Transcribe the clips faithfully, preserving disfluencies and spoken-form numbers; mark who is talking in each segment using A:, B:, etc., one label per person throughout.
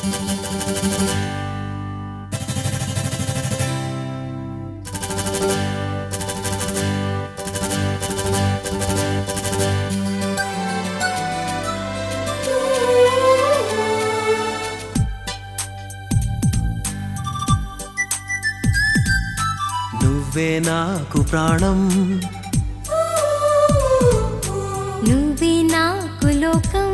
A: నువ్వే నాకు ప్రాణం,
B: నువ్వే నాకు లోకం,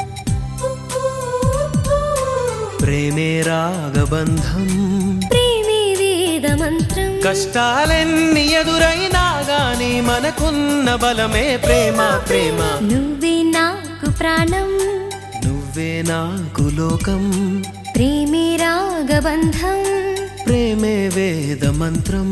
A: ప్రేమే రాగబంధం,
B: ప్రేమే వేద మంత్రం.
A: కష్టాలెన్ని ఎదురైనా గాని మనకున్న బలమే ప్రేమ ప్రేమ.
B: నువ్వే నాకు ప్రాణం,
A: నువ్వే నాకు లోకం,
B: ప్రేమే రాగబంధం,
A: ప్రేమే వేద మంత్రం.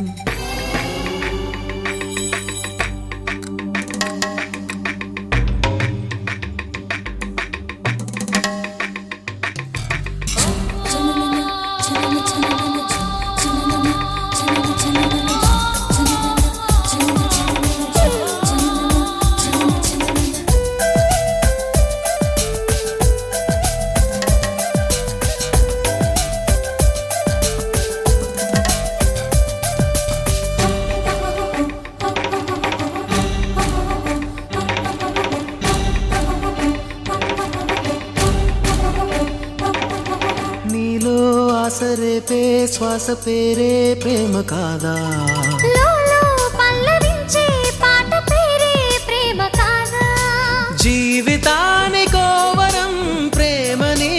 A: ఆసరేపే శ్వాస పేరే ప్రేమ కాదా,
B: లోలో పల్లవించే పాట పేరే ప్రేమ కాదా,
A: జీవితానికో వరం ప్రేమని,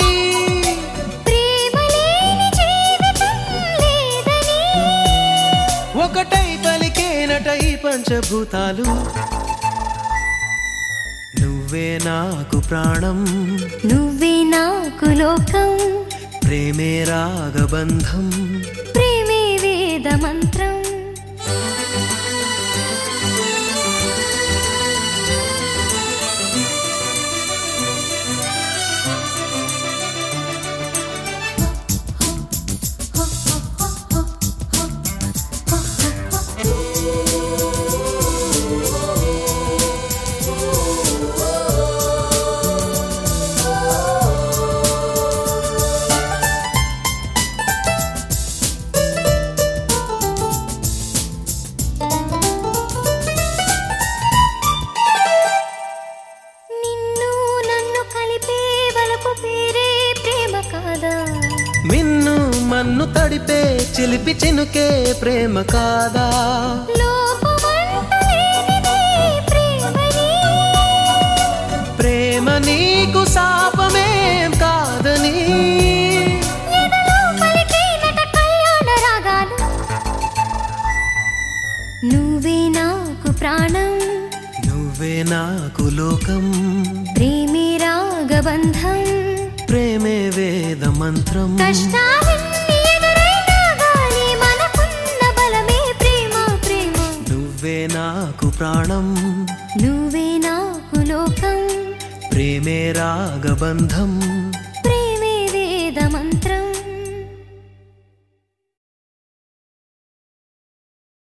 B: ప్రేమ లేని జీవితం లేదని,
A: ఒకటై పలికేనటై పంచభూతాలు. నువ్వే నాకు ప్రాణం,
B: నువ్వే నాకు లోకం,
A: ప్రేమే రాగబంధం,
B: ప్రేమే వేద మంత్రం.
A: మిన్ను మన్ను తడిపే చిలిపి చినుకే ప్రేమ కాదా, ప్రేమ నీకు శాపమేం కాదని,
B: నువ్వే నాకు ప్రాణం,
A: నువ్వే నాకు లోకం,
B: ప్రేమే రాగబంధం,
A: ప్రేమే వేద మంత్రం.
B: కష్టాలెన్ని ఎదురైనా గాని మనకున్న బలమే ప్రేమ ప్రేమ.
A: నువ్వే నాకు ప్రాణం,
B: నువ్వే నాకు లోకం,
A: ప్రేమే రాగబంధం,